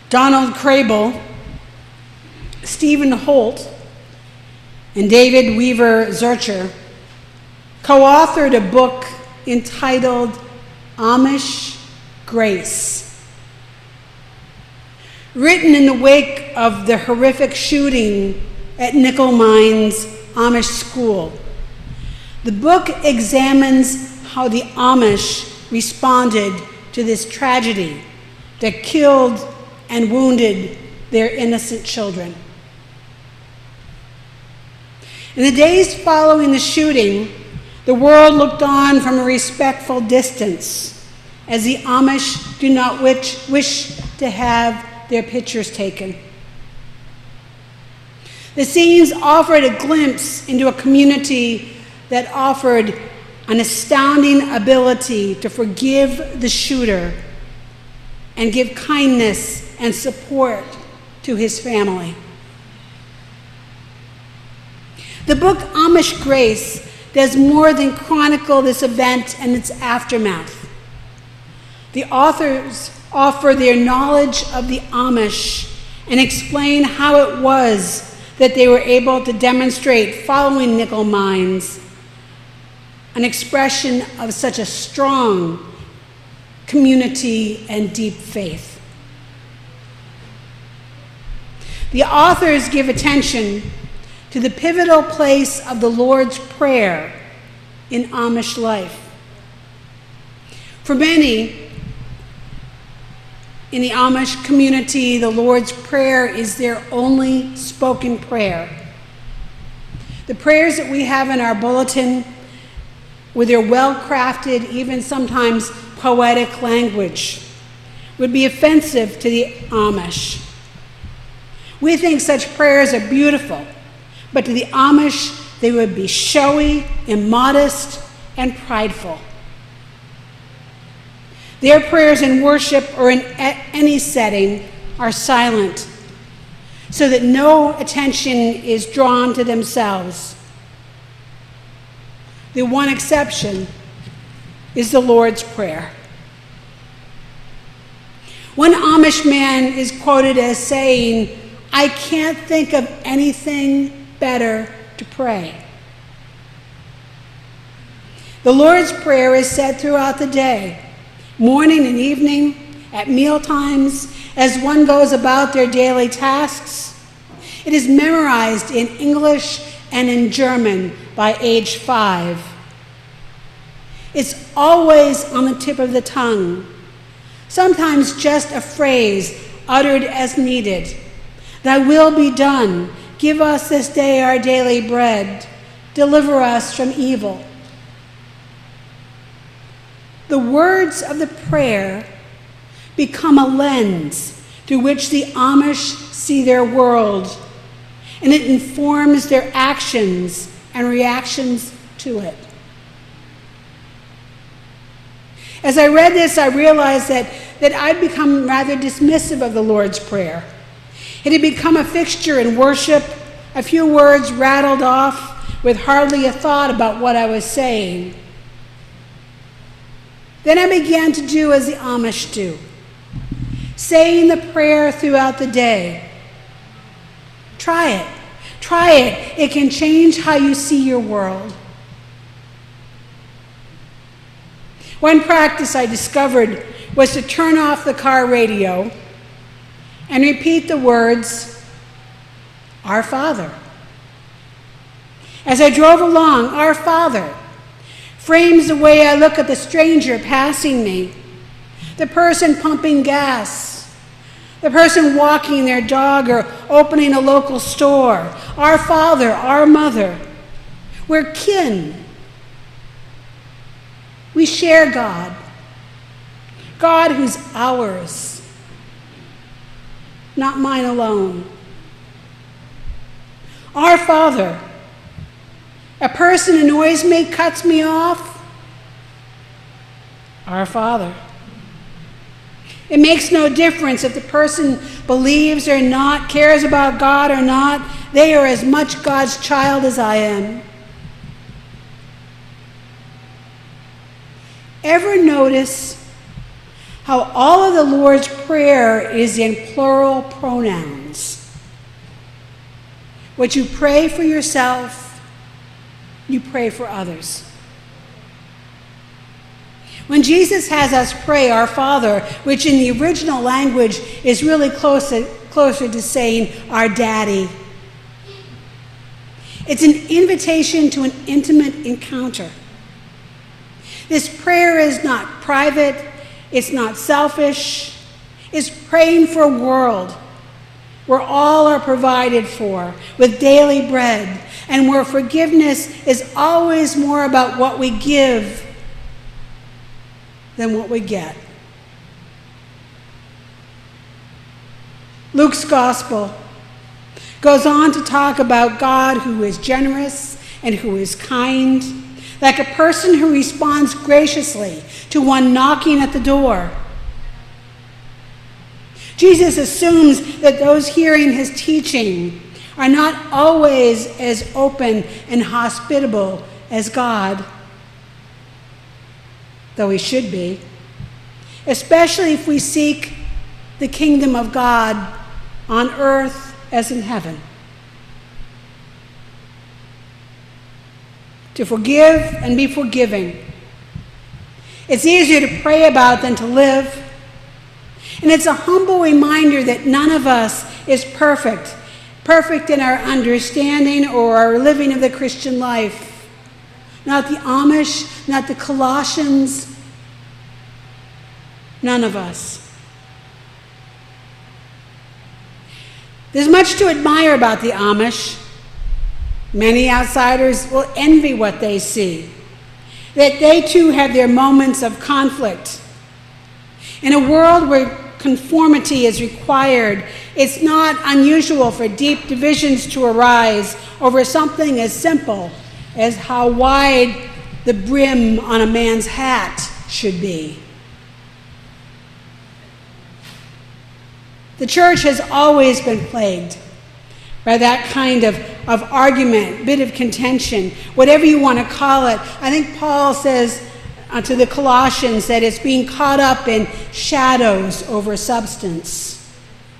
Donald Crable, Stephen Holt, and David Weaver Zurcher co-authored a book entitled Amish Grace. Written in the wake of the horrific shooting at Nickel Mines Amish school, the book examines how the Amish responded to this tragedy that killed and wounded their innocent children. In the days following the shooting, the world looked on from a respectful distance as the Amish do not wish to have their pictures taken. The scenes offered a glimpse into a community that offered an astounding ability to forgive the shooter and give kindness and support to his family. The book Amish Grace does more than chronicle this event and its aftermath. The authors offer their knowledge of the Amish and explain how it was that they were able to demonstrate following nickel mines an expression of such a strong community and deep faith. The authors give attention to the pivotal place of the Lord's Prayer in Amish life. For many in the Amish community, the Lord's Prayer is their only spoken prayer. The prayers that we have in our bulletin, with their well-crafted, even sometimes poetic language, would be offensive to the Amish. We think such prayers are beautiful, but to the Amish, they would be showy, immodest, and prideful. Their prayers in worship or in any setting are silent, so that no attention is drawn to themselves. The one exception is the Lord's Prayer. One Amish man is quoted as saying, "I can't think of anything better to pray." The Lord's Prayer is said throughout the day, morning and evening, at meal times, as one goes about their daily tasks. It is memorized in English and in German by age 5. It's always on the tip of the tongue, sometimes just a phrase uttered as needed. "Thy will be done. Give us this day our daily bread. Deliver us from evil." The words of the prayer become a lens through which the Amish see their world, and it informs their actions and reactions to it. As I read this, I realized that I'd become rather dismissive of the Lord's Prayer. It had become a fixture in worship, a few words rattled off with hardly a thought about what I was saying. Then I began to do as the Amish do, saying the prayer throughout the day. Try it. Try it. It can change how you see your world. One practice I discovered was to turn off the car radio and repeat the words, "Our Father." As I drove along, "Our Father" frames the way I look at the stranger passing me, the person pumping gas, the person walking their dog or opening a local store. Our Father, our Mother. We're kin. We share God. God who's ours, not mine alone. Our Father. A person annoys me, cuts me off. Our Father. It makes no difference if the person believes or not, cares about God or not. They are as much God's child as I am. Ever notice how all of the Lord's Prayer is in plural pronouns. What you pray for yourself, you pray for others. When Jesus has us pray our Father, which in the original language is really closer to saying our Daddy, it's an invitation to an intimate encounter. This prayer is not private, it's not selfish, it's praying for a world where all are provided for with daily bread, and where forgiveness is always more about what we give than what we get. Luke's gospel goes on to talk about God who is generous and who is kind, like a person who responds graciously to one knocking at the door. Jesus assumes that those hearing his teaching are not always as open and hospitable as God, though he should be, especially if we seek the kingdom of God on earth as in heaven. To forgive and be forgiving. It's easier to pray about than to live. And it's a humble reminder that none of us is perfect in our understanding or our living of the Christian life. Not the Amish, not the Colossians, none of us. There's much to admire about the Amish. Many outsiders will envy what they see, that they too have their moments of conflict. In a world where conformity is required, it's not unusual for deep divisions to arise over something as simple as how wide the brim on a man's hat should be. The church has always been plagued by that kind of argument, bit of contention, whatever you want to call it. I think Paul says to the Colossians that it's being caught up in shadows over substance.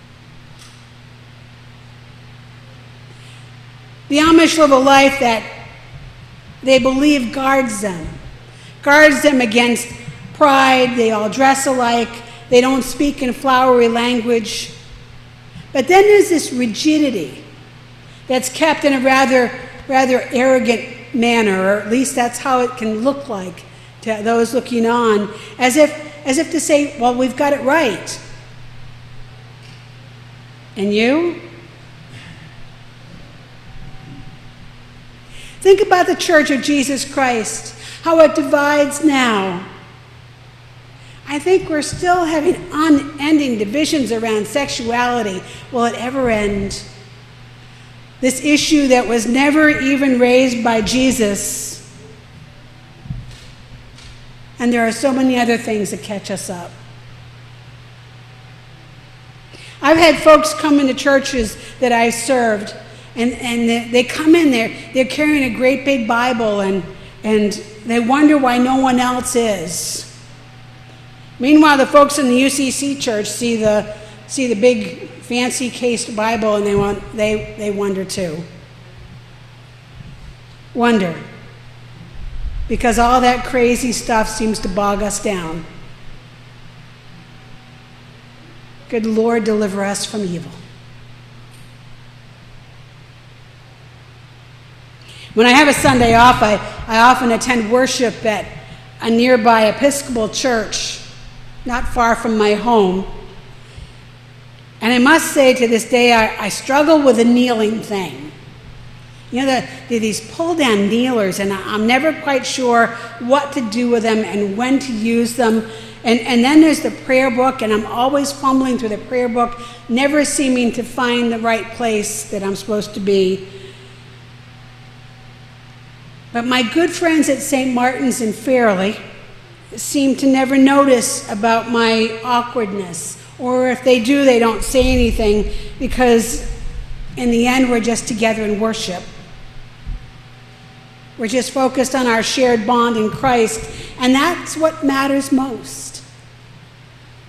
The Amish live a life that they believe guards them against pride. They all dress alike. They don't speak in flowery language. But then there's this rigidity that's kept in a rather arrogant manner, or at least that's how it can look like to those looking on, as if to say, well, we've got it right. And you? Think about the Church of Jesus Christ, how it divides now. I think we're still having unending divisions around sexuality. Will it ever end? This issue that was never even raised by Jesus. And there are so many other things that catch us up. I've had folks come into churches that I served, and they come in there, they're carrying a great big Bible, and they wonder why no one else is. Meanwhile, the folks in the UCC church see the big fancy cased Bible, and they wonder too. Wonder. Because all that crazy stuff seems to bog us down. Good Lord, deliver us from evil. When I have a Sunday off, I often attend worship at a nearby Episcopal church, not far from my home. And I must say, to this day, I struggle with the kneeling thing. You know, these pull-down kneelers, and I'm never quite sure what to do with them and when to use them. And then there's the prayer book, and I'm always fumbling through the prayer book, never seeming to find the right place that I'm supposed to be. But my good friends at St. Martin's in Fairleigh seem to never notice about my awkwardness. Or if they do, they don't say anything, because in the end, we're just together in worship. We're just focused on our shared bond in Christ, and that's what matters most.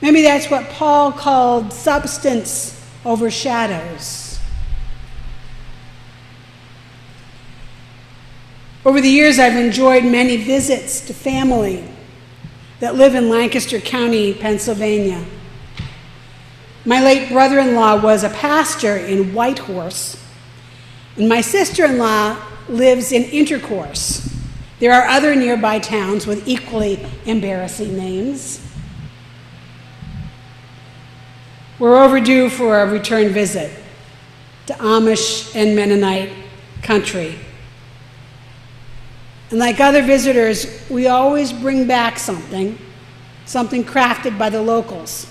Maybe that's what Paul called substance over shadows. Over the years, I've enjoyed many visits to family that live in Lancaster County, Pennsylvania. My late brother-in-law was a pastor in Whitehorse, and my sister-in-law lives in Intercourse. There are other nearby towns with equally embarrassing names. We're overdue for a return visit to Amish and Mennonite country. And like other visitors, we always bring back something crafted by the locals.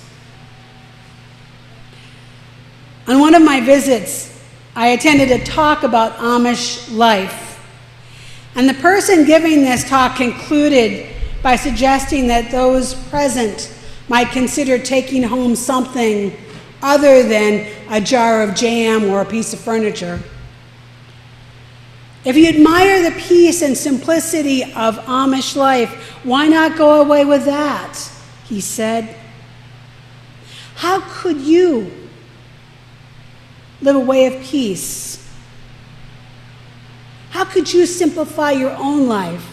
On one of my visits, I attended a talk about Amish life. And the person giving this talk concluded by suggesting that those present might consider taking home something other than a jar of jam or a piece of furniture. If you admire the peace and simplicity of Amish life, why not go away with that? He said. How could you live a way of peace? How could you simplify your own life?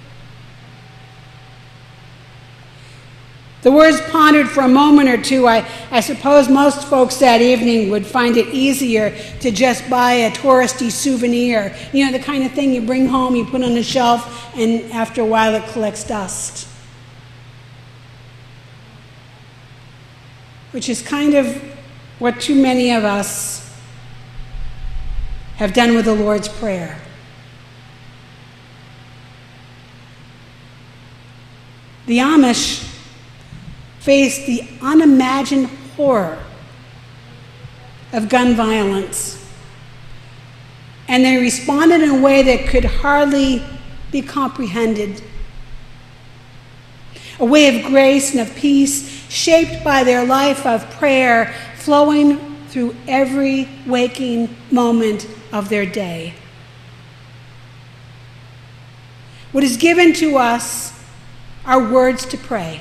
The words pondered for a moment or two, I suppose most folks that evening would find it easier to just buy a touristy souvenir. You know, the kind of thing you bring home, you put on a shelf, and after a while it collects dust. Which is kind of what too many of us have done with the Lord's Prayer. The Amish faced the unimagined horror of gun violence, and they responded in a way that could hardly be comprehended. A way of grace and of peace shaped by their life of prayer flowing through every waking moment of their day. What is given to us are words to pray,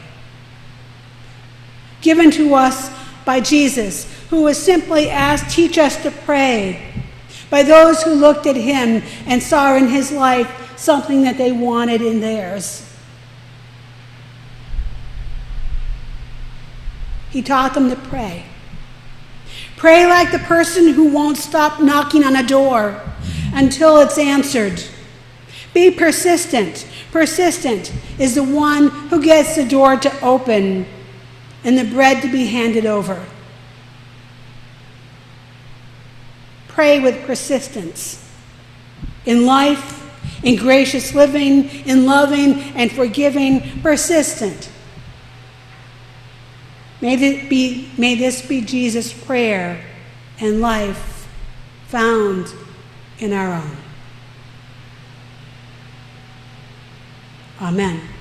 given to us by Jesus, who was simply asked, teach us to pray, by those who looked at him and saw in his life something that they wanted in theirs. He taught them to pray. Pray like the person who won't stop knocking on a door until it's answered. Be persistent. Persistent is the one who gets the door to open and the bread to be handed over. Pray with persistence in life, in gracious living, in loving and forgiving, persistent. May this be Jesus' prayer and life found in our own. Amen.